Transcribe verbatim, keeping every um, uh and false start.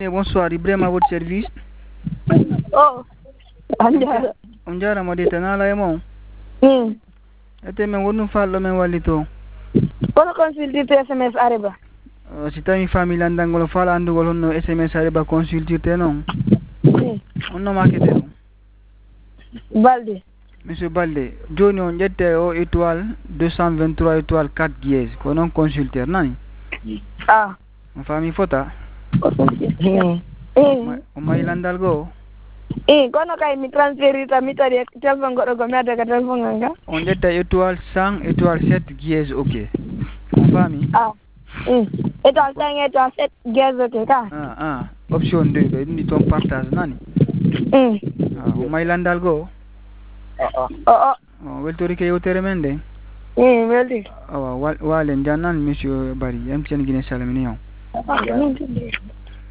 Eh, bonsoir, Ibrahim à votre service. Oh, anjara. On jarama de tanala e mon. Hmm. Ete men wonu fallo men wallito. Kono consultite S M S areba. Uh, si tawi famille andangol fala andugol honno S M S areba consultirte non. Hmm. Onno makete ɗum. Balde. Monsieur Balde, joni on ƴette o étoile deux cent vingt-trois étoile quatre dièse ko non consulteur nani. Ah. On fami fota. Hmm. Hmm. O mayi landal go. Eh, kono kay mi transférita mi tari téléphone goɗɗo ko mi adda ka téléphone nganga. On ƴetta étoile cent étoile sept dièse ok. On fami. Ah. Hmm. Étoile cinq étoile sept dièse ok ka. Ah ah. Option deux ɗo ɗum ni ton partage nani. Hmm. Ah, o mayi landal go. Oh oh. Oh, weltori ke yewtere men de. Hmm, welti. Awa walen jannan monsieur Bari yam sen guine salmini on. Ah,